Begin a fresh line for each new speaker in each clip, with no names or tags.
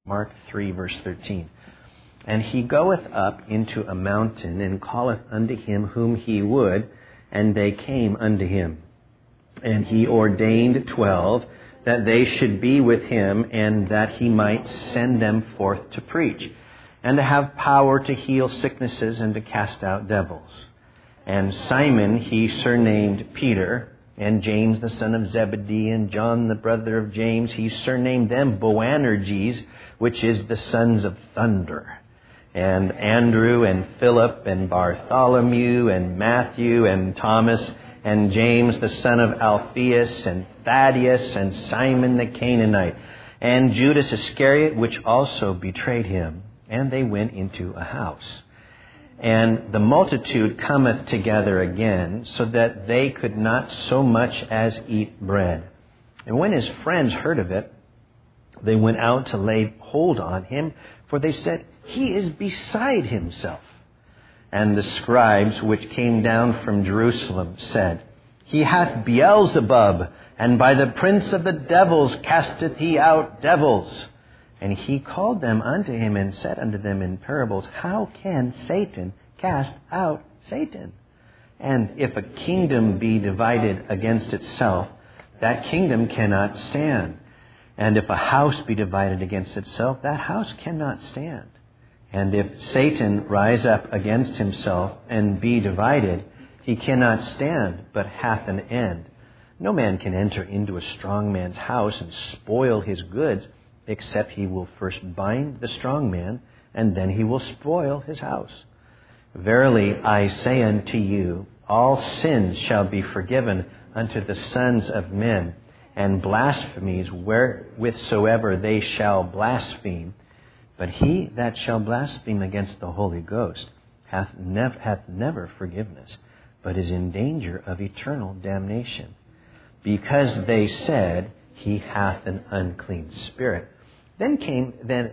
Mark 3, verse 13. And he goeth up into a mountain, and calleth unto him whom he would, and they came unto him. And he ordained 12, that they should be with him, and that he might send them forth to preach, and to have power to heal sicknesses, and to cast out devils. And Simon he surnamed Peter, and James the son of Zebedee, and John the brother of James, he surnamed them Boanerges, which is the sons of thunder. And Andrew and Philip and Bartholomew and Matthew and Thomas and James the son of Alphaeus and Thaddeus and Simon the Canaanite and Judas Iscariot, which also betrayed him. And they went into a house. And the multitude cometh together again, so that they could not so much as eat bread. And when his friends heard of it, they went out to lay hold on him, for they said, He is beside himself. And the scribes which came down from Jerusalem said, He hath Beelzebub, and by the prince of the devils casteth he out devils. And he called them unto him, and said unto them in parables, How can Satan cast out Satan? And if a kingdom be divided against itself, that kingdom cannot stand. And if a house be divided against itself, that house cannot stand. And if Satan rise up against himself and be divided, he cannot stand, but hath an end. No man can enter into a strong man's house and spoil his goods, except he will first bind the strong man, and then he will spoil his house. Verily I say unto you, all sins shall be forgiven unto the sons of men, and blasphemies wherewithsoever they shall blaspheme. But he that shall blaspheme against the Holy Ghost hath never forgiveness, but is in danger of eternal damnation. Because they said, He hath an unclean spirit. There came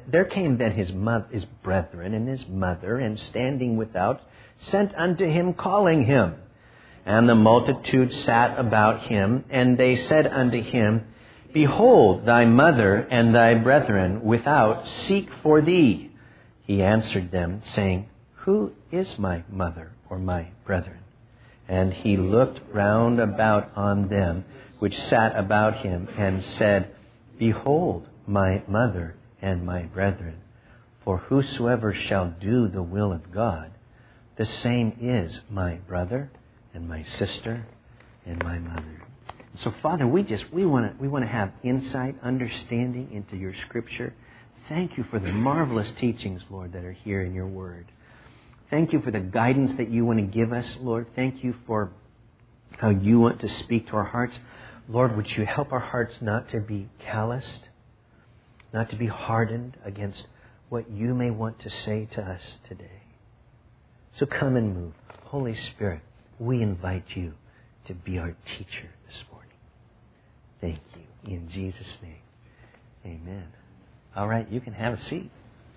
his brethren and his mother, and standing without, sent unto him, calling him. And the multitude sat about him, and they said unto him, Behold, thy mother and thy brethren without seek for thee. He answered them, saying, Who is my mother or my brethren? And he looked round about on them which sat about him, and said, Behold, my mother and my brethren. For whosoever shall do the will of God, the same is my brother and my sister and my mother. So, Father, we want to have insight, understanding into your Scripture. Thank you for the marvelous teachings, Lord, that are here in your Word. Thank you for the guidance that you want to give us, Lord. Thank you for how you want to speak to our hearts. Lord, would you help our hearts not to be calloused, not to be hardened against what you may want to say to us today. So come and move. Holy Spirit, we invite you to be our teacher this morning. Thank you. In Jesus' name, amen. All right, you can have a seat.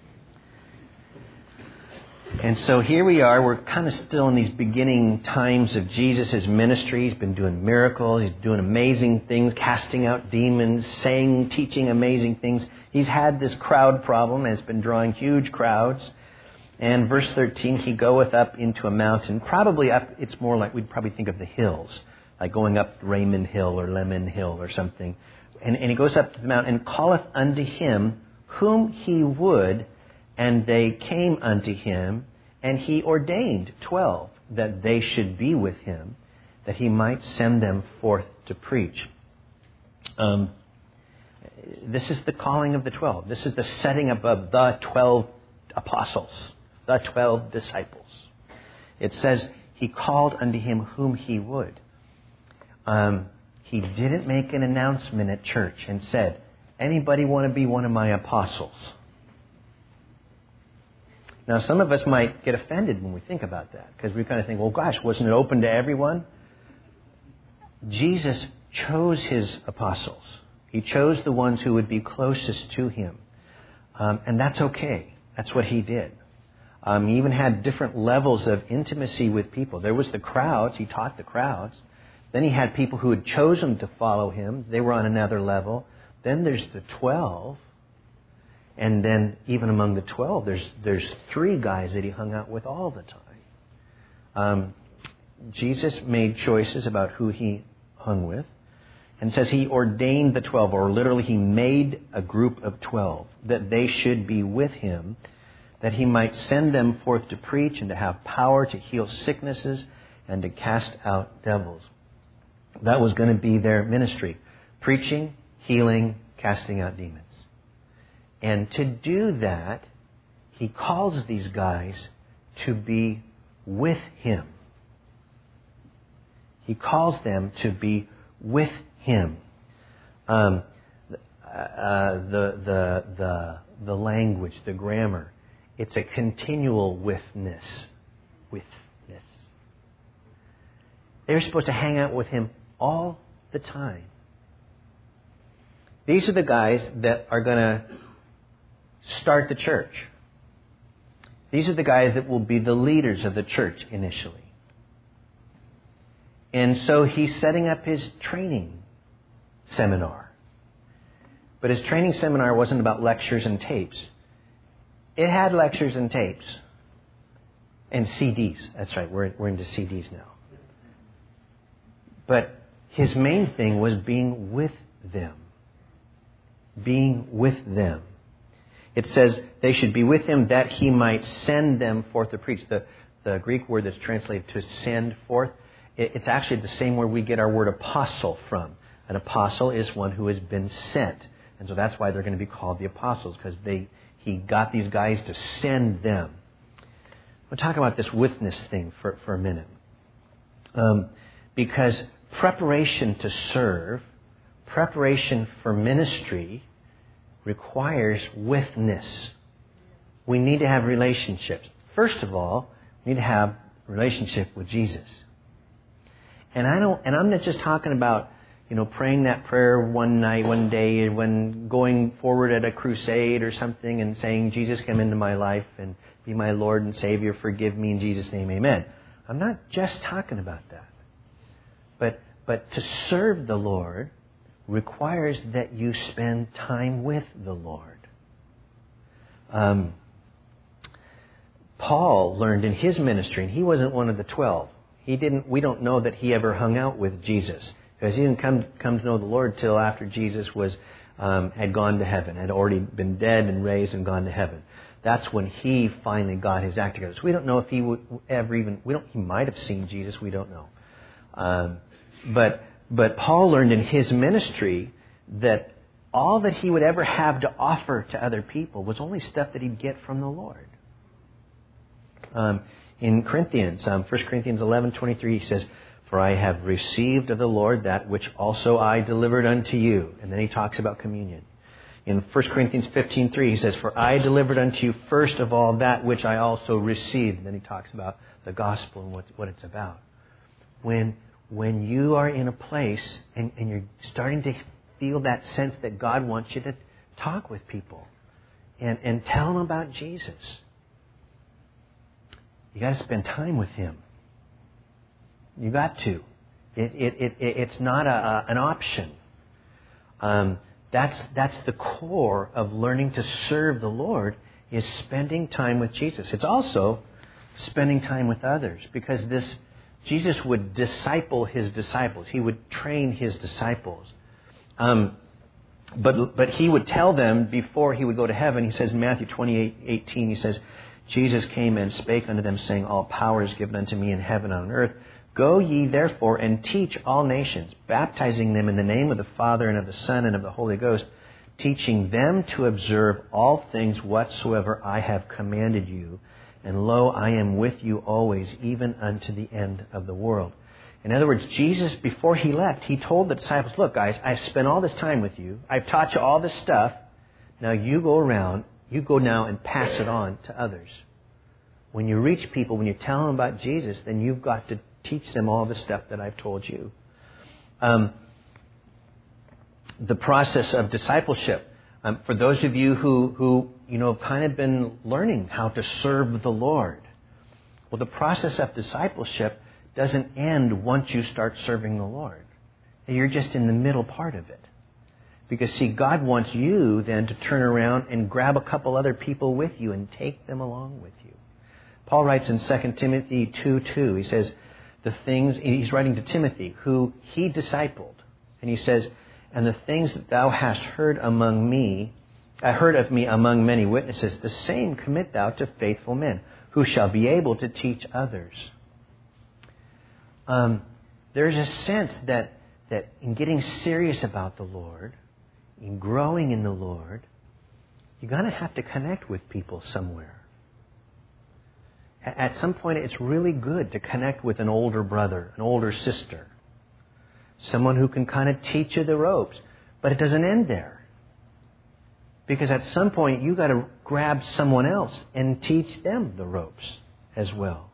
And so here we are. We're kind of still in these beginning times of Jesus' ministry. He's been doing miracles. He's doing amazing things, casting out demons, saying, teaching amazing things. He's had this crowd problem and has been drawing huge crowds. And verse 13, he goeth up into a mountain. Probably up, it's more like we'd probably think of the hills, like going up Raymond Hill or Lemon Hill or something. And he goes up to the mountain and calleth unto him whom he would, and they came unto him, and he ordained 12 that they should be with him, that he might send them forth to preach. This is the calling of the 12. This is the setting up of the 12 apostles, the 12 disciples. It says he called unto him whom he would. He didn't make an announcement at church and said, anybody want to be one of my apostles? Now, some of us might get offended when we think about that, because we kind of think, well, gosh, wasn't it open to everyone? Jesus chose his apostles. He chose the ones who would be closest to him. And that's okay. That's what he did. He even had different levels of intimacy with people. There was the crowds. He taught the crowds. Then he had people who had chosen to follow him. They were on another level. Then there's the 12. And then even among the 12, there's 3 guys that he hung out with all the time. Jesus made choices about who he hung with. And says he ordained the 12, or literally he made a group of 12, that they should be with him, that he might send them forth to preach and to have power to heal sicknesses and to cast out devils. That was going to be their ministry. Preaching, healing, casting out demons. And to do that, he calls these guys to be with him. He calls them to be with him. The language, the grammar, it's a continual withness. Withness. They're supposed to hang out with him all the time. These are the guys that are going to start the church. These are the guys that will be the leaders of the church initially. And so he's setting up his training seminar. But his training seminar wasn't about lectures and tapes. It had lectures and tapes. And CDs. That's right, we're into CDs now. But his main thing was being with them. Being with them. It says they should be with him that he might send them forth to preach. The Greek word that's translated to send forth, it's actually the same word we get our word apostle from. An apostle is one who has been sent. And so that's why they're going to be called the apostles, because he got these guys to send them. We'll talk about this witness thing for a minute. Because preparation to serve, preparation for ministry, requires witness. We need to have relationships. First of all, we need to have a relationship with Jesus. And I'm not just talking about, praying that prayer one night, one day, when going forward at a crusade or something and saying, Jesus, come into my life and be my Lord and Savior, forgive me in Jesus' name, amen. I'm not just talking about that. But to serve the Lord requires that you spend time with the Lord. Paul learned in his ministry, and he wasn't one of the 12. We don't know that he ever hung out with Jesus, because he didn't come to know the Lord till after Jesus had gone to heaven, had already been dead and raised and gone to heaven. That's when he finally got his act together. So we don't know if he would ever he might have seen Jesus, we don't know. But Paul learned in his ministry that all that he would ever have to offer to other people was only stuff that he'd get from the Lord. In Corinthians, 1 Corinthians 11:23, he says, "For I have received of the Lord that which also I delivered unto you." And then he talks about communion. In 1 Corinthians 15:3, he says, "For I delivered unto you first of all that which I also received." And then he talks about the gospel and what it's about. When you are in a place and you're starting to feel that sense that God wants you to talk with people and tell them about Jesus, you got to spend time with Him. You got to. It's not an option. That's the core of learning to serve the Lord, is spending time with Jesus. It's also spending time with others, because Jesus would disciple His disciples. He would train His disciples. But He would tell them before He would go to heaven. He says in Matthew 28:18, He says, "Jesus came and spake unto them, saying, All power is given unto me in heaven and on earth. Go ye therefore and teach all nations, baptizing them in the name of the Father and of the Son and of the Holy Ghost, teaching them to observe all things whatsoever I have commanded you. And lo, I am with you always, even unto the end of the world." In other words, Jesus, before He left, He told the disciples, "Look, guys, I've spent all this time with you. I've taught you all this stuff. Now you go around, you go now and pass it on to others. When you reach people, when you tell them about Jesus, then you've got to teach them all the stuff that I've told you." The process of discipleship. For those of you who have kind of been learning how to serve the Lord. Well, the process of discipleship doesn't end once you start serving the Lord. You're just in the middle part of it. Because, see, God wants you then to turn around and grab a couple other people with you and take them along with you. Paul writes in 2 Timothy 2:2, he says, he's writing to Timothy, who he discipled. And he says, and the things that thou hast heard of me among many witnesses, the same commit thou to faithful men, who shall be able to teach others. There's a sense that in getting serious about the Lord, in growing in the Lord, you're going to have to connect with people somewhere. At some point, it's really good to connect with an older brother, an older sister, someone who can kind of teach you the ropes. But it doesn't end there. Because at some point, you've got to grab someone else and teach them the ropes as well.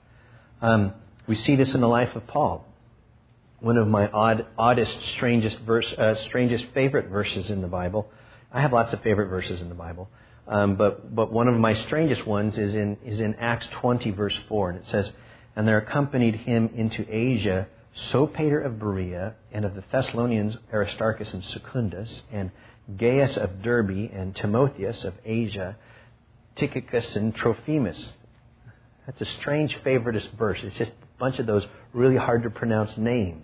We see this in the life of Paul. One of my oddest, strangest favorite verses in the Bible. I have lots of favorite verses in the Bible. But one of my strangest ones is in Acts 20, verse 4. And it says, and there accompanied him into Asia Sopater of Berea, and of the Thessalonians Aristarchus and Secundus, and Gaius of Derbe, and Timotheus of Asia, Tychicus and Trophimus. That's a strange favoritist verse. It's just a bunch of those really hard to pronounce names.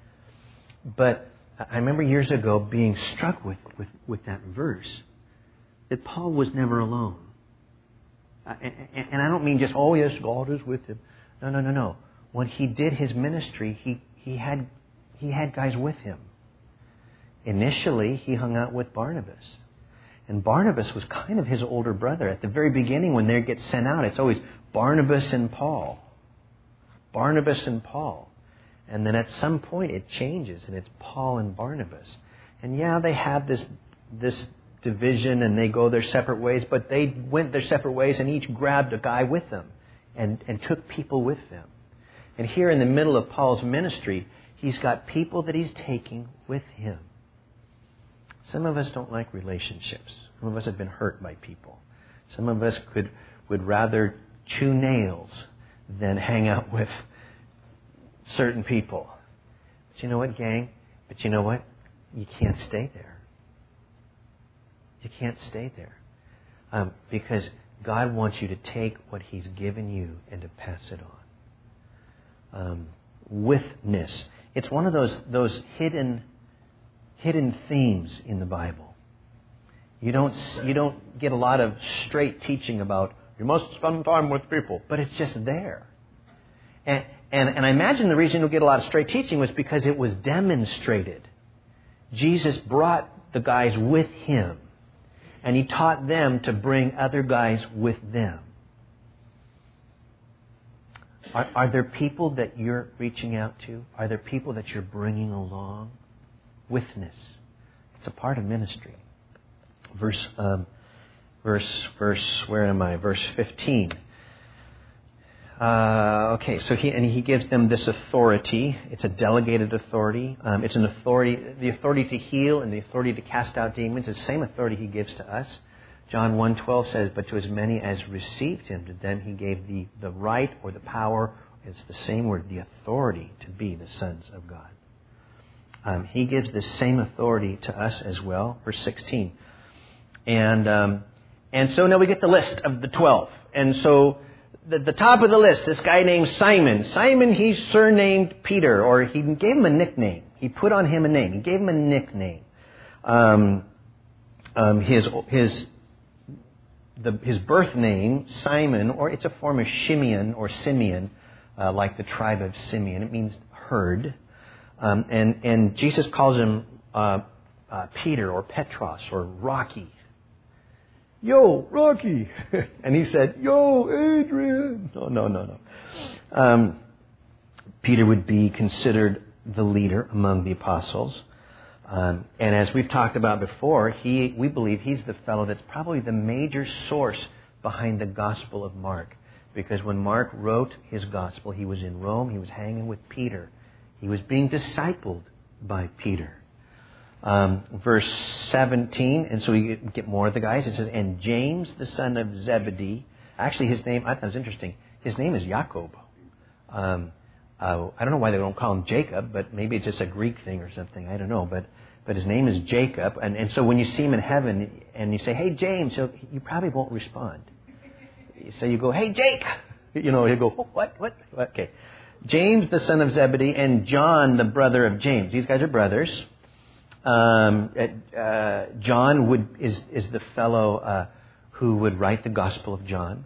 But I remember years ago being struck with that verse, that Paul was never alone. And I don't mean just, oh yes, God is with him. No. When he did his ministry, he had guys with him. Initially, he hung out with Barnabas. And Barnabas was kind of his older brother. At the very beginning, when they get sent out, it's always Barnabas and Paul. Barnabas and Paul. And then at some point, it changes, and it's Paul and Barnabas. And yeah, they have this division, and they go their separate ways, but they went their separate ways, and each grabbed a guy with them and took people with them. And here in the middle of Paul's ministry, he's got people that he's taking with him. Some of us don't like relationships. Some of us have been hurt by people. Some of us would rather chew nails than hang out with certain people. But you know what, gang? But you know what? You can't stay there. You can't stay there. Because God wants you to take what He's given you and to pass it on. Witness. It's one of those hidden themes in the Bible. You don't get a lot of straight teaching about you must spend time with people, but it's just there. And I imagine the reason you'll get a lot of straight teaching was because it was demonstrated. Jesus brought the guys with Him, and He taught them to bring other guys with them. Are there people that you're reaching out to? Are there people that you're bringing along? Witness. It's a part of ministry. Verse, where am I? Verse 15. Okay, so he gives them this authority. It's a delegated authority. It's an authority, the authority to heal and the authority to cast out demons. It's the same authority He gives to us. John 1:12 says, but to as many as received Him, to them He gave the right or the power. It's the same word, the authority to be the sons of God. He gives the same authority to us as well. Verse 16. And so now we get the list of the 12. And so the top of the list, this guy named Simon. Simon, he's surnamed Peter, or he gave him a nickname. He put on him a name. He gave him a nickname. His birth name, Simon, or it's a form of Shimeon or Simeon, like the tribe of Simeon. It means herd. And Jesus calls him Peter or Petros or Rocky. Yo, Rocky! And he said, yo, Adrian! No. Peter would be considered the leader among the apostles. And as we've talked about before, we believe he's the fellow that's probably the major source behind the Gospel of Mark. Because when Mark wrote his Gospel, he was in Rome, he was hanging with Peter. He was being discipled by Peter. Verse 17, and so we get more of the guys. It says, and James, the son of Zebedee. Actually, his name, I thought it was interesting. His name is Jacob. I don't know why they don't call him Jacob, but maybe it's just a Greek thing or something. I don't know. But but his name is Jacob. And so when you see him in heaven and you say, hey, James, you probably won't respond. So you go, hey, Jake. He'll go, oh, what? Okay. James, the son of Zebedee, and John, the brother of James. These guys are brothers. John is the fellow who would write the Gospel of John.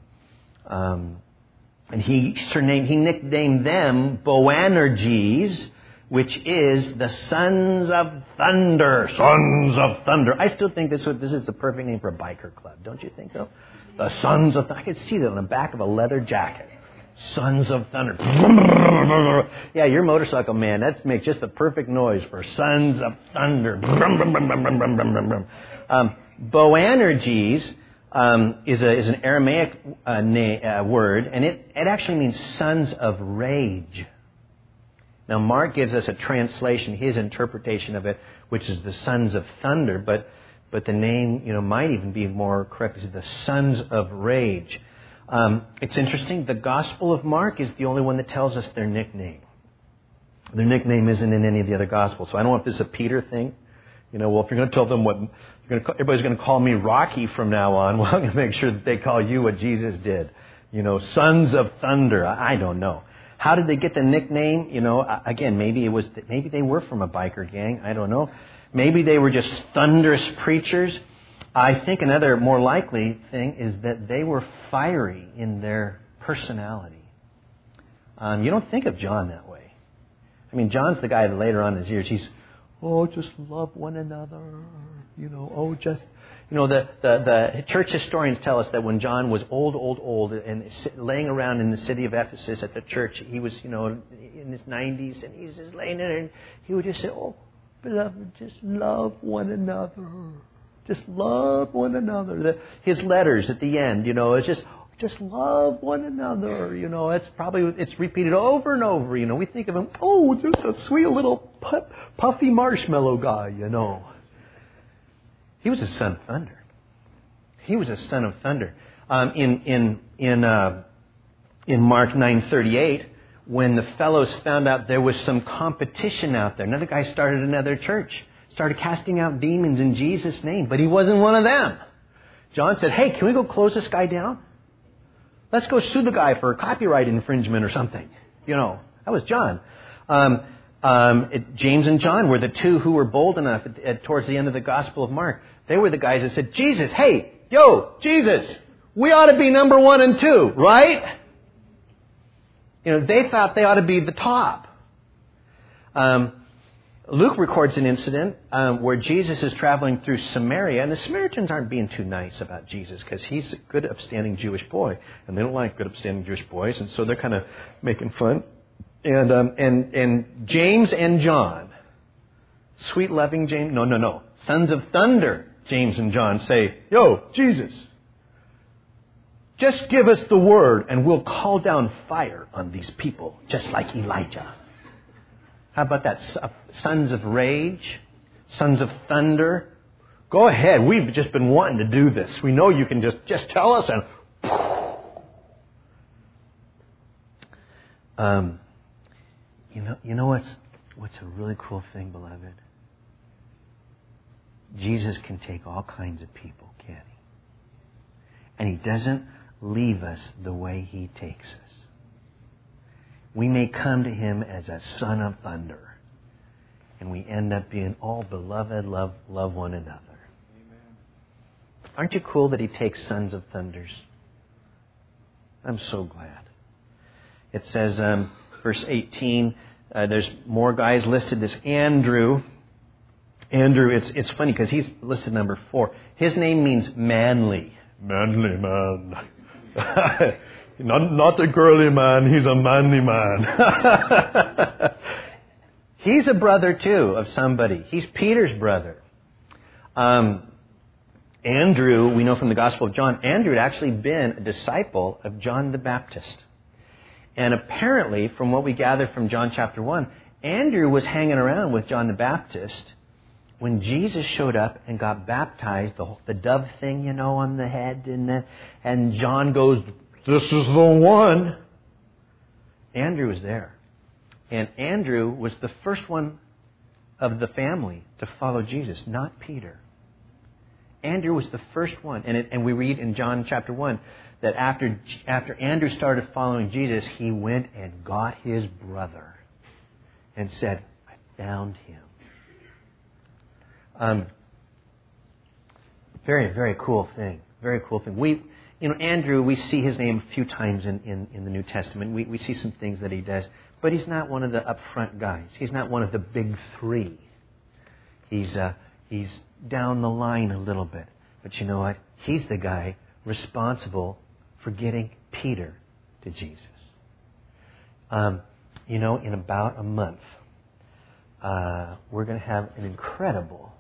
And he nicknamed them Boanerges, which is the sons of thunder. Sons of thunder. I still think this is the perfect name for a biker club. Don't you think so? The sons of thunder. I could see that on the back of a leather jacket. Sons of thunder. Yeah, your motorcycle man. That makes just the perfect noise for sons of thunder. Boanerges is an Aramaic word, and it actually means sons of rage. Now, Mark gives us a translation, his interpretation of it, which is the sons of thunder, but the name, might even be more correct, is the sons of rage. It's interesting. The Gospel of Mark is the only one that tells us their nickname. Their nickname isn't in any of the other Gospels. So I don't know if this is a Peter thing. If you're going to tell them everybody's going to call me Rocky from now on, well, I'm going to make sure that they call you what Jesus did. Sons of thunder. I don't know. How did they get the nickname? Again, maybe they were from a biker gang. I don't know. Maybe they were just thunderous preachers. I think another more likely thing is that they were fiery in their personality. You don't think of John that way. I mean, John's the guy that later on in his years, he's, just love one another. The church historians tell us that when John was old, and laying around in the city of Ephesus at the church, he was, in his 90s, and he's just laying there, and he would just say, beloved, just love one another. Just love one another. His letters at the end, it's just love one another. It's repeated over and over. We think of him, just a sweet little puffy marshmallow guy. He was a son of thunder. He was a son of thunder. In Mark 9:38, when the fellows found out there was some competition out there, another guy started another church. Started casting out demons in Jesus' name, but he wasn't one of them. John said, hey, can we go close this guy down? Let's go sue the guy for copyright infringement or something. That was John. James and John were the two who were bold enough towards the end of the Gospel of Mark. They were the guys that said, Jesus, hey, Jesus, we ought to be number 1 and 2, right? They thought they ought to be the top. Luke records an incident where Jesus is traveling through Samaria, and the Samaritans aren't being too nice about Jesus because he's a good, upstanding Jewish boy, and they don't like good, upstanding Jewish boys, and so they're kind of making fun. And James and John, sweet, loving James, no, sons of thunder, James and John say, Jesus, just give us the word, and we'll call down fire on these people, just like Elijah. How about that? Sons of rage, sons of thunder. Go ahead. We've just been wanting to do this. We know you can just tell us and... You know what's a really cool thing, beloved? Jesus can take all kinds of people, can't he? And he doesn't leave us the way he takes us. We may come to him as a son of thunder, and we end up being all beloved, love one another. Amen. Aren't you cool that he takes sons of thunders? I'm so glad. It says, verse 18, there's more guys listed. This Andrew, it's funny because he's listed number 4. His name means manly. Manly man. Not a girly man, he's a manly man. He's a brother too of somebody. He's Peter's brother. Andrew, we know from the Gospel of John, Andrew had actually been a disciple of John the Baptist. And apparently, from what we gather from John chapter 1, Andrew was hanging around with John the Baptist when Jesus showed up and got baptized, the dove thing, on the head, and John goes, "This is the one." Andrew was there. And Andrew was the first one of the family to follow Jesus, not Peter. Andrew was the first one. And we read in John chapter 1 that after Andrew started following Jesus, he went and got his brother and said, I found him. Very, very cool thing. Very cool thing. Andrew, we see his name a few times in the New Testament. We see some things that he does. But he's not one of the upfront guys. He's not one of the big three. He's down the line a little bit. But you know what? He's the guy responsible for getting Peter to Jesus. In about a month, we're going to have an incredible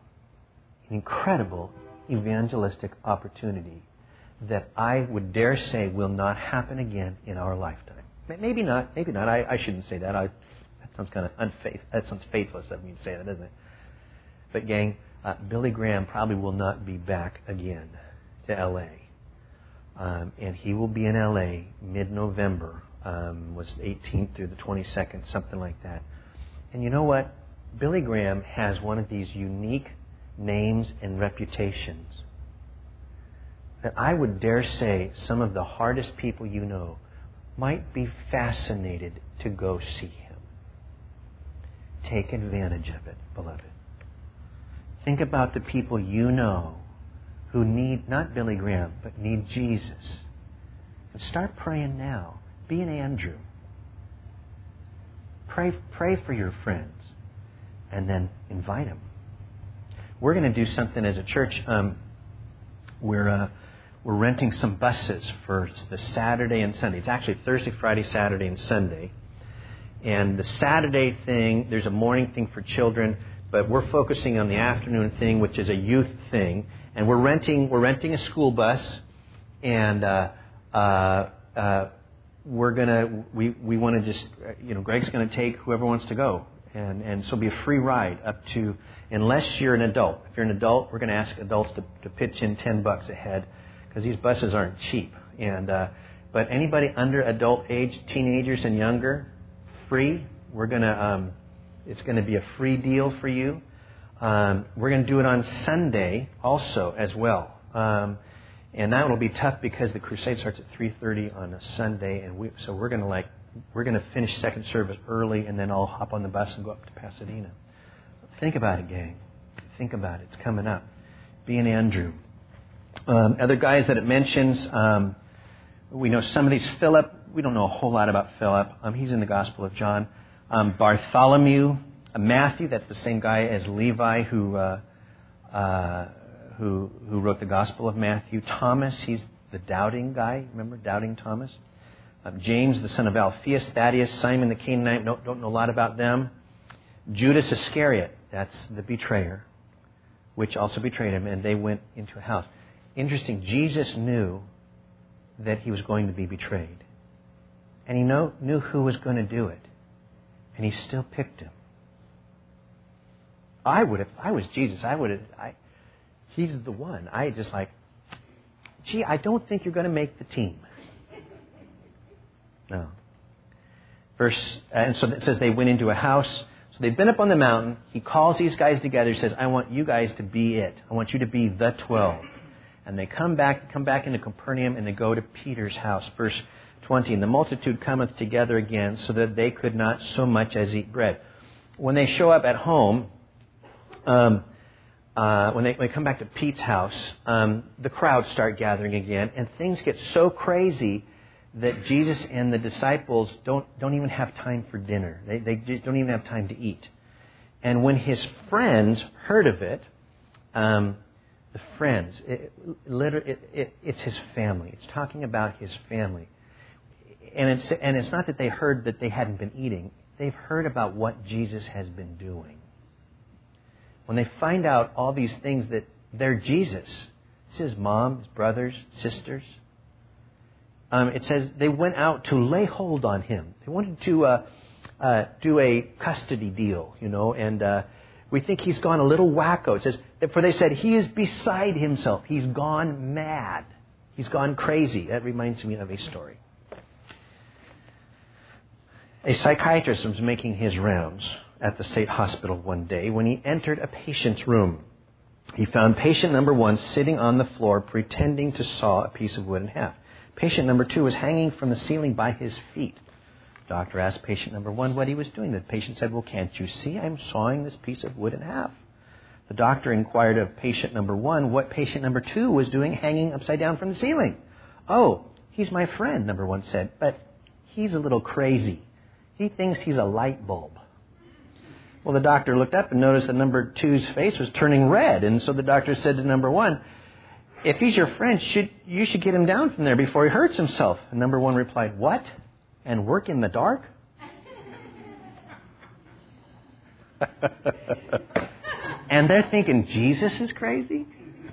evangelistic opportunity that I would dare say will not happen again in our lifetime. Maybe not. I shouldn't say that. That sounds kind of unfaithful. That sounds faithless of me to say that, doesn't it? But gang, Billy Graham probably will not be back again to L.A. And he will be in L.A. mid-November, was the 18th through the 22nd, something like that. And you know what? Billy Graham has one of these unique names and reputations that I would dare say some of the hardest people you know might be fascinated to go see him. Take advantage of it, beloved. Think about the people you know who need, not Billy Graham, but need Jesus. And start praying now. Be an Andrew. Pray for your friends. And then invite them. We're going to do something as a church. We're renting some buses for the Saturday and Sunday. It's actually Thursday, Friday, Saturday, and Sunday. And the Saturday thing, there's a morning thing for children, but we're focusing on the afternoon thing, which is a youth thing. And we're renting a school bus, and we want to just, Greg's going to take whoever wants to go. And so it'll be a free ride up to, unless you're an adult. If you're an adult, we're going to ask adults to pitch in $10 a head, because these buses aren't cheap. But anybody under adult age, teenagers and younger, free. It's going to be a free deal for you. We're going to do it on Sunday also as well. And that will be tough because the crusade starts at 3:30 on a Sunday, and we're going to finish second service early, and then I'll hop on the bus and go up to Pasadena. Think about it, gang. Think about it. It's coming up. Be an Andrew. Other guys that it mentions, we know some of these. Philip, we don't know a whole lot about Philip. He's in the Gospel of John. Bartholomew, Matthew, that's the same guy as Levi who wrote the Gospel of Matthew. Thomas, he's the doubting guy. Remember, doubting Thomas? James, the son of Alphaeus. Thaddeus, Simon the Canaanite. Don't know a lot about them. Judas Iscariot, that's the betrayer, which also betrayed him, and they went into a house. Interesting, Jesus knew that he was going to be betrayed. And he knew who was going to do it. And he still picked him. I would have, if I was Jesus, he's the one. I just I don't think you're going to make the team. No. And so it says they went into a house. So they've been up on the mountain. He calls these guys together. He says, I want you guys to be it. I want you to be the 12. And they come back into Capernaum, and they go to Peter's house. Verse 20, and the multitude cometh together again, so that they could not so much as eat bread. When they show up at home, when they come back to Pete's house, the crowds start gathering again, and things get so crazy that Jesus and the disciples don't even have time for dinner. They just don't even have time to eat. And when his friends heard of it, the friends, it's his family. It's talking about his family. And it's not that they heard that they hadn't been eating. They've heard about what Jesus has been doing. When they find out all these things that they're Jesus, it's his mom, his brothers, sisters. It says they went out to lay hold on him. They wanted to do a custody deal, and we think he's gone a little wacko. It says, for they said, he is beside himself. He's gone mad. He's gone crazy. That reminds me of a story. A psychiatrist was making his rounds, at the state hospital one day when he entered a patient's room. He found patient number 1 sitting on the floor pretending to saw a piece of wood in half. Patient number 2 was hanging from the ceiling by his feet. Doctor asked patient number 1 what he was doing. The patient said, "Well, can't you see? I'm sawing this piece of wood in half." The doctor inquired of patient number 1 what patient number 2 was doing hanging upside down from the ceiling. "Oh, he's my friend," number 1 said, "but he's a little crazy. He thinks he's a light bulb." Well, the doctor looked up and noticed that number 2's face was turning red. And so the doctor said to number 1, "If he's your friend, you should get him down from there before he hurts himself." And number 1 replied, "What? And work in the dark?" And they're thinking, Jesus is crazy?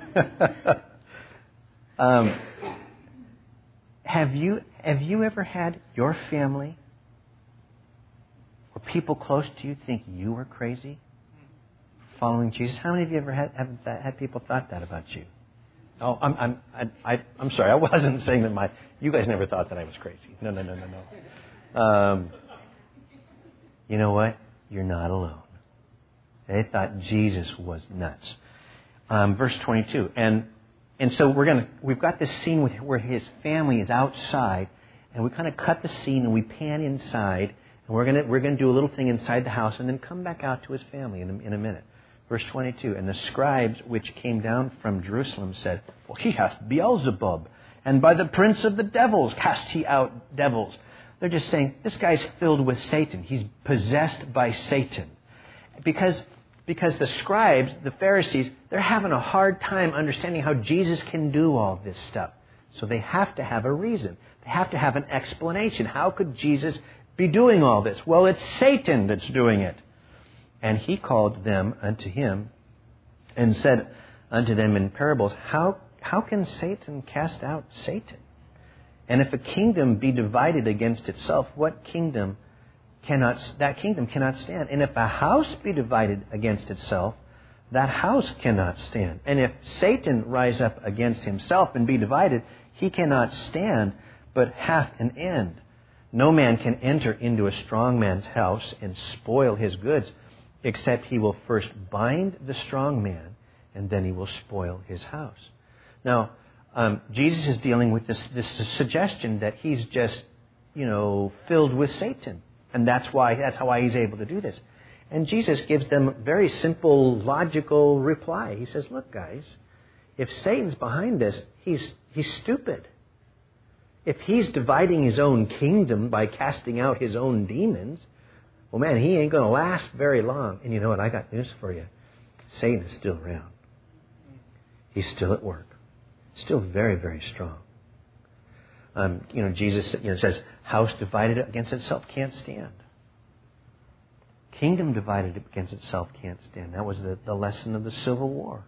Have you ever had your family or people close to you think you were crazy following Jesus? How many of you ever had people thought that about you? Oh, I'm sorry. I wasn't saying that you guys never thought that I was crazy. No. You know what? You're not alone. They thought Jesus was nuts. Verse 22. And so we've got this scene where his family is outside, and we kind of cut the scene and we pan inside, and we're gonna do a little thing inside the house, and then come back out to his family in a minute. Verse 22. And the scribes which came down from Jerusalem said, "Well, he hath Beelzebub, and by the prince of the devils cast he out devils." They're just saying, this guy's filled with Satan. He's possessed by Satan. Because the scribes, the Pharisees, they're having a hard time understanding how Jesus can do all this stuff. So they have to have a reason. They have to have an explanation. How could Jesus be doing all this? Well, it's Satan that's doing it. And he called them unto him and said unto them in parables, How can Satan cast out Satan? And if a kingdom be divided against itself, that kingdom cannot stand. And if a house be divided against itself, that house cannot stand. And if Satan rise up against himself and be divided, he cannot stand, but hath an end. No man can enter into a strong man's house and spoil his goods, except he will first bind the strong man, and then he will spoil his house. Now, Jesus is dealing with this suggestion that he's just, filled with Satan. And that's how he's able to do this. And Jesus gives them a very simple, logical reply. He says, look, guys, if Satan's behind this, he's stupid. If he's dividing his own kingdom by casting out his own demons, well, man, he ain't going to last very long. And you know what? I got news for you. Satan is still around. He's still at work. Still very, very strong. Jesus says, house divided against itself can't stand. Kingdom divided against itself can't stand. That was the lesson of the Civil War.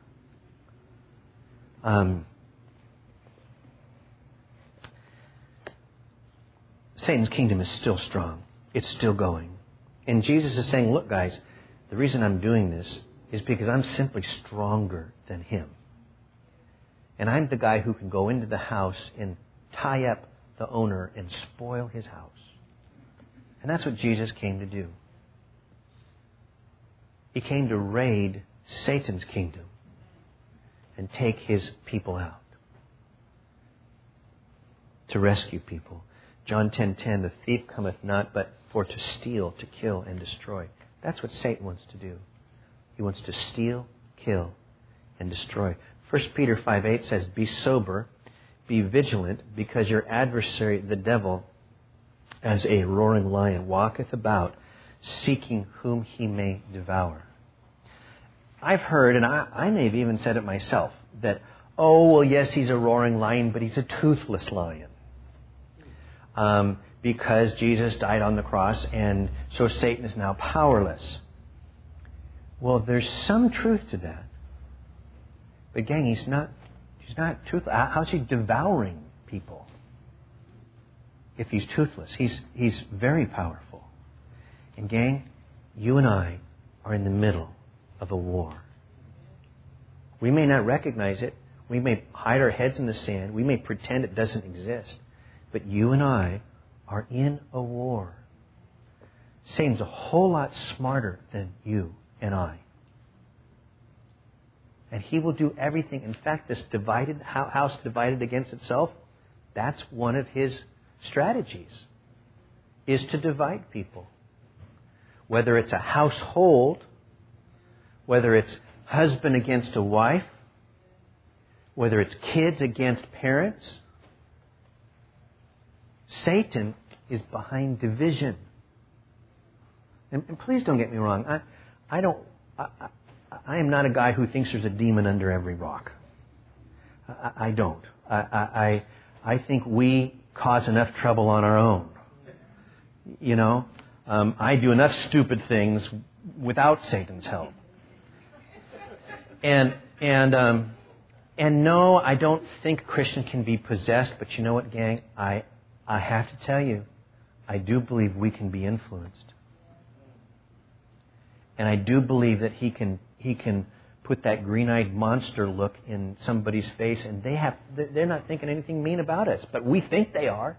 Satan's kingdom is still strong. It's still going. And Jesus is saying, look, guys, the reason I'm doing this is because I'm simply stronger than him. And I'm the guy who can go into the house and tie up the owner and spoil his house. And that's what Jesus came to do. He came to raid Satan's kingdom and take his people out. To rescue people. John 10:10, the thief cometh not but for to steal, to kill, and destroy. That's what Satan wants to do. He wants to steal, kill, and destroy. 1 Peter 5:8 says, be sober, be vigilant, because your adversary, the devil, as a roaring lion, walketh about, seeking whom he may devour. I've heard, and I may have even said it myself, that, yes, he's a roaring lion, but he's a toothless lion. Because Jesus died on the cross, and so Satan is now powerless. Well, there's some truth to that. But gang, he's not toothless. How's he devouring people? If he's toothless, he's very powerful. And gang, you and I are in the middle of a war. We may not recognize it. We may hide our heads in the sand. We may pretend it doesn't exist. But you and I are in a war. Satan's a whole lot smarter than you and I. And he will do everything. In fact, this divided house divided against itself, that's one of his strategies, is to divide people. Whether it's a household, whether it's husband against a wife, whether it's kids against parents, Satan is behind division. And please don't get me wrong. I am not a guy who thinks there's a demon under every rock. I don't. I think we cause enough trouble on our own. You know, I do enough stupid things without Satan's help. And no, I don't think a Christian can be possessed. But you know what, gang? I have to tell you, I do believe we can be influenced. And I do believe that he can put that green-eyed monster look in somebody's face, and they're not thinking anything mean about us, but we think they are.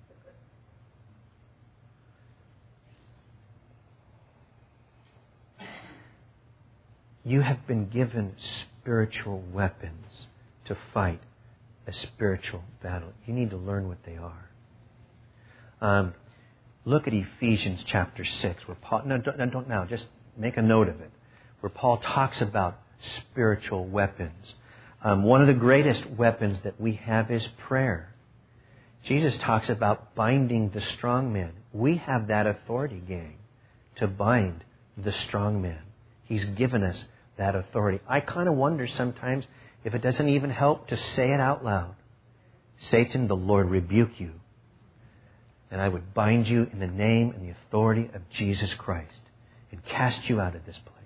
You have been given spiritual weapons to fight a spiritual battle. You need to learn what they are. Look at Ephesians chapter 6, where Paul... No, don't now. Just make a note of it. Where Paul talks about spiritual weapons. One of the greatest weapons that we have is prayer. Jesus talks about binding the strong man. We have that authority, gang, to bind the strong man. He's given us that authority. I kind of wonder sometimes if it doesn't even help to say it out loud. Satan, the Lord rebuke you. And I would bind you in the name and the authority of Jesus Christ and cast you out of this place.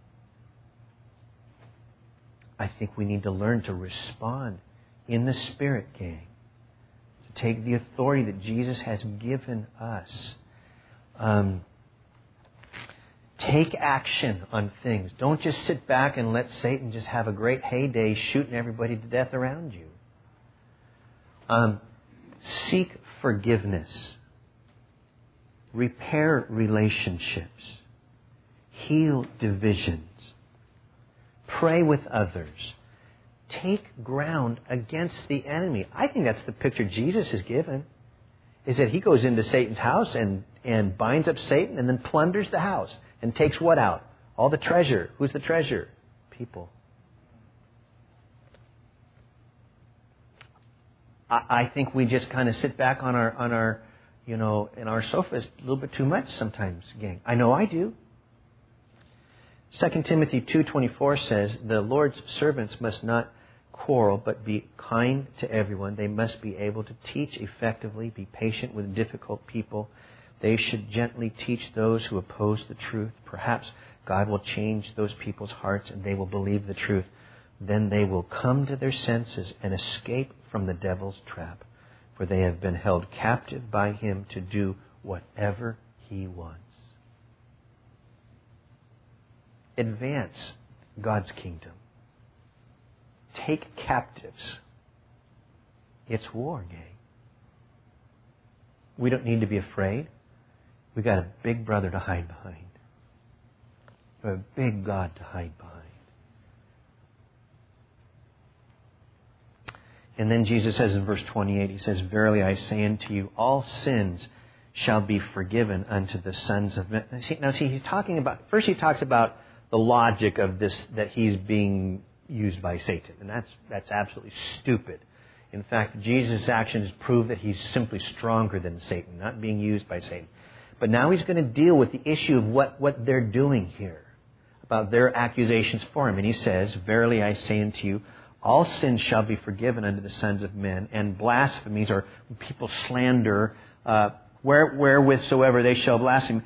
I think we need to learn to respond in the Spirit, gang. To take the authority that Jesus has given us. Take action on things. Don't just sit back and let Satan just have a great heyday shooting everybody to death around you. Seek forgiveness. Repair relationships. Heal divisions. Pray with others. Take ground against the enemy. I think that's the picture Jesus has given. Is that he goes into Satan's house and binds up Satan and then plunders the house. And takes what out? All the treasure. Who's the treasure? People. I think we just kind of sit back on our in our sofas a little bit too much sometimes, gang. I know I do. 2 Timothy 2:24 says, the Lord's servants must not quarrel, but be kind to everyone. They must be able to teach effectively, be patient with difficult people. They should gently teach those who oppose the truth. Perhaps God will change those people's hearts and they will believe the truth. Then they will come to their senses and escape from the devil's trap, for they have been held captive by him to do whatever he wants. Advance God's kingdom. Take captives. It's war, gang. We don't need to be afraid. We got a big brother to hide behind. We have a big God to hide behind. And then Jesus says in verse 28, he says, verily I say unto you, all sins shall be forgiven unto the sons of men. Now see, he's talking about, first he talks about the logic of this, that he's being used by Satan. And that's absolutely stupid. In fact, Jesus' actions prove that he's simply stronger than Satan, not being used by Satan. But now he's going to deal with the issue of what they're doing here, about their accusations for him. And he says, verily I say unto you, all sins shall be forgiven unto the sons of men, and blasphemies, or people slander, wherewithsoever they shall blaspheme.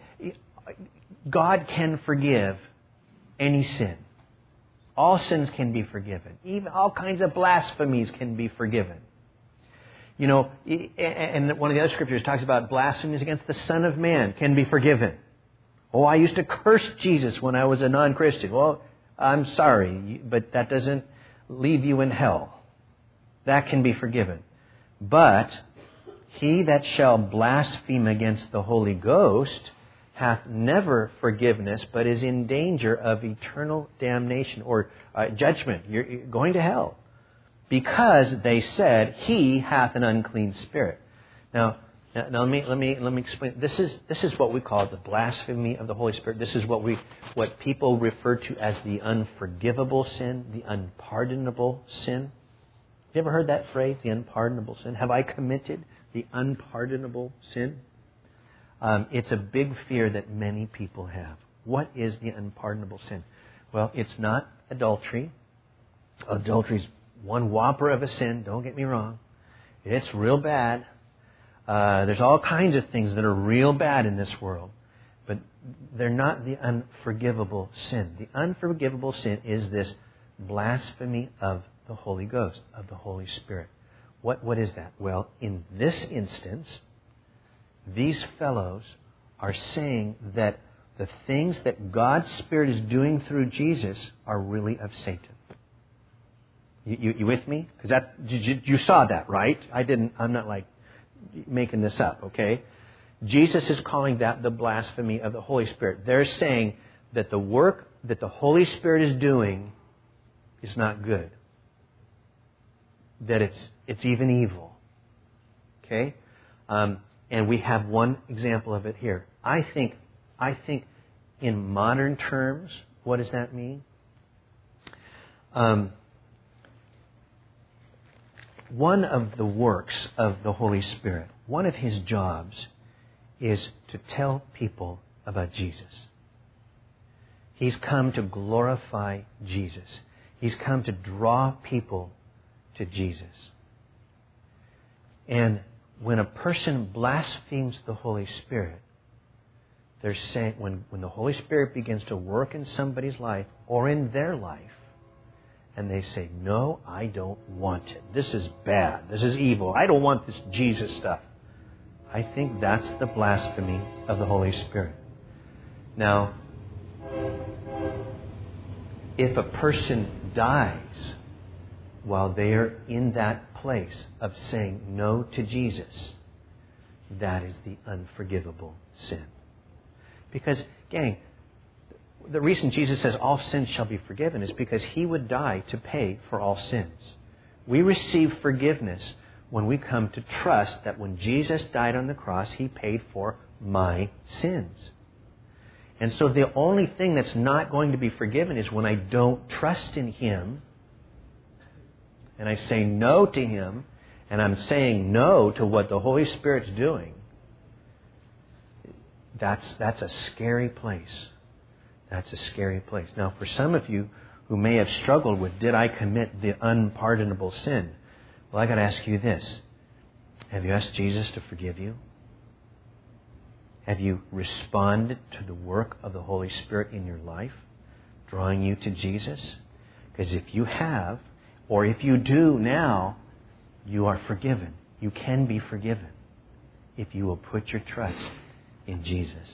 God can forgive any sin. All sins can be forgiven. Even all kinds of blasphemies can be forgiven. You know, and one of the other scriptures talks about blasphemies against the Son of Man can be forgiven. Oh, I used to curse Jesus when I was a non-Christian. Well, I'm sorry, but that doesn't leave you in hell. That can be forgiven. But he that shall blaspheme against the Holy Ghost hath never forgiveness, but is in danger of eternal damnation or judgment. You're going to hell. Because they said, he hath an unclean spirit. Now let me explain. This is what we call the blasphemy of the Holy Spirit. This is what people refer to as the unforgivable sin, the unpardonable sin. You ever heard that phrase, the unpardonable sin? Have I committed the unpardonable sin? It's a big fear that many people have. What is the unpardonable sin? Well, it's not adultery. Adultery's one whopper of a sin, don't get me wrong. It's real bad. There's all kinds of things that are real bad in this world. But they're not the unforgivable sin. The unforgivable sin is this blasphemy of the Holy Ghost, of the Holy Spirit. What is that? Well, in this instance, these fellows are saying that the things that God's Spirit is doing through Jesus are really of Satan. You with me? Because you saw that, right? I'm not like making this up, okay? Jesus is calling that the blasphemy of the Holy Spirit. They're saying that the work that the Holy Spirit is doing is not good. That it's even evil. Okay? And we have one example of it here. I think in modern terms, what does that mean? One of the works of the Holy Spirit, one of His jobs is to tell people about Jesus. He's come to glorify Jesus. He's come to draw people to Jesus. And when a person blasphemes the Holy Spirit, they're saying, when the Holy Spirit begins to work in somebody's life or in their life, and they say, no, I don't want it. This is bad. This is evil. I don't want this Jesus stuff. I think that's the blasphemy of the Holy Spirit. Now, if a person dies while they are in that place of saying no to Jesus, that is the unforgivable sin. Because, gang, the reason Jesus says all sins shall be forgiven is because He would die to pay for all sins. We receive forgiveness when we come to trust that when Jesus died on the cross, He paid for my sins. And so the only thing that's not going to be forgiven is when I don't trust in Him and I say no to Him and I'm saying no to what the Holy Spirit's doing. That's a scary place. That's a scary place. Now, for some of you who may have struggled with, did I commit the unpardonable sin? Well, I got to ask you this. Have you asked Jesus to forgive you? Have you responded to the work of the Holy Spirit in your life, drawing you to Jesus? Because if you have, or if you do now, you are forgiven. You can be forgiven if you will put your trust in Jesus.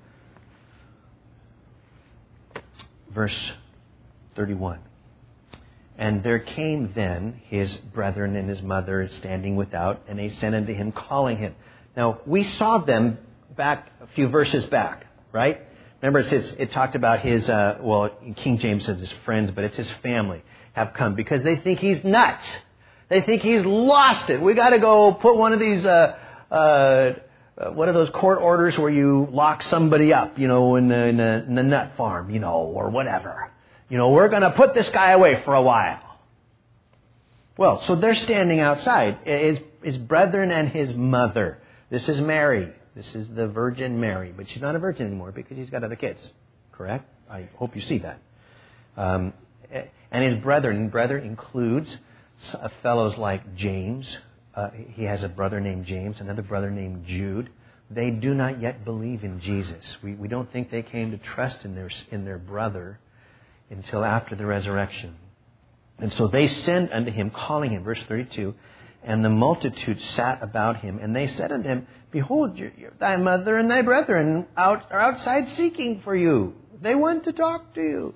Verse 31. And there came then his brethren and his mother standing without, and they sent unto him, calling him. Now, we saw them back a few verses back, right? Remember, it talked about his, King James says his friends, but it's his family have come because they think he's nuts. They think he's lost it. We got to go put one of these, what are those court orders where you lock somebody up, in the nut farm, or whatever. We're going to put this guy away for a while. Well, so they're standing outside. His brethren and his mother. This is Mary. This is the Virgin Mary. But she's not a virgin anymore because he's got other kids. Correct? I hope you see that. And his brethren includes fellows like James. He has a brother named James, another brother named Jude. They do not yet believe in Jesus. We don't think they came to trust in their brother until after the resurrection. And so they send unto him, calling him, verse 32, and the multitude sat about him, and they said unto him, Behold, thy mother and thy brethren are outside seeking for you. They want to talk to you.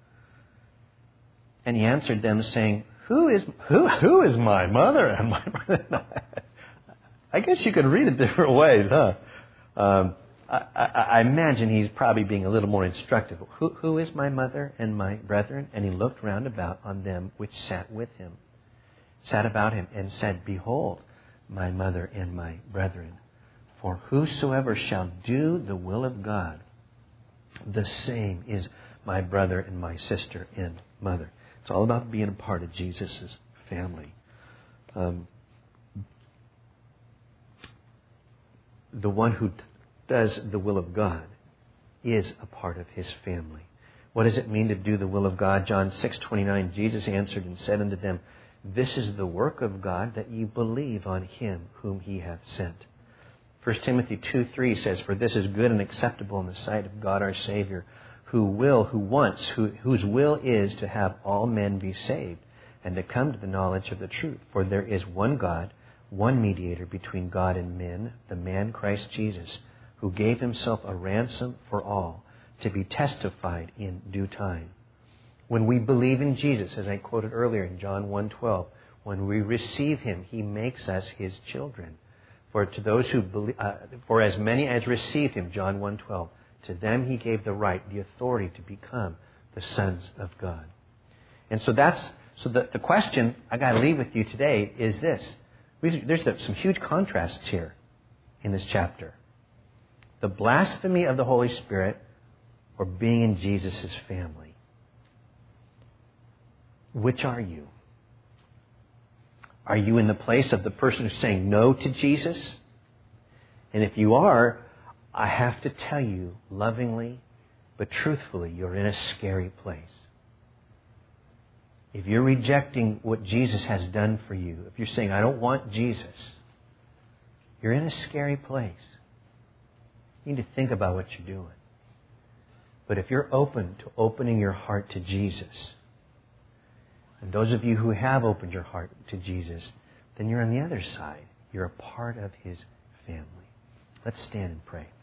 And he answered them, saying, Who is my mother and my brother? No. I guess you could read it different ways, huh? I imagine he's probably being a little more instructive. Who is my mother and my brethren? And he looked round about on them which sat with him, sat about him, and said, Behold, my mother and my brethren. For whosoever shall do the will of God, the same is my brother and my sister and mother. It's all about being a part of Jesus' family. The one who does the will of God is a part of his family. What does it mean to do the will of God? John 6:29, Jesus answered and said unto them, This is the work of God, that you believe on him whom he hath sent. 1 Timothy 2:3 says, For this is good and acceptable in the sight of God our Savior, whose will is to have all men be saved, and to come to the knowledge of the truth. For there is one God, one mediator between God and men, the man Christ Jesus, who gave himself a ransom for all, to be testified in due time. When we believe in Jesus, as I quoted earlier in John 1:12, when we receive him, he makes us his children. For to those who believe, for as many as received him, John 1:12, to them he gave the right, the authority to become the sons of God. And so the question I got to leave with you today is this. There's some huge contrasts here in this chapter. The blasphemy of the Holy Spirit or being in Jesus' family. Which are you? Are you in the place of the person who's saying no to Jesus? And if you are, I have to tell you lovingly, but truthfully, you're in a scary place. If you're rejecting what Jesus has done for you, if you're saying, I don't want Jesus, you're in a scary place. You need to think about what you're doing. But if you're open to opening your heart to Jesus, and those of you who have opened your heart to Jesus, then you're on the other side. You're a part of his family. Let's stand and pray.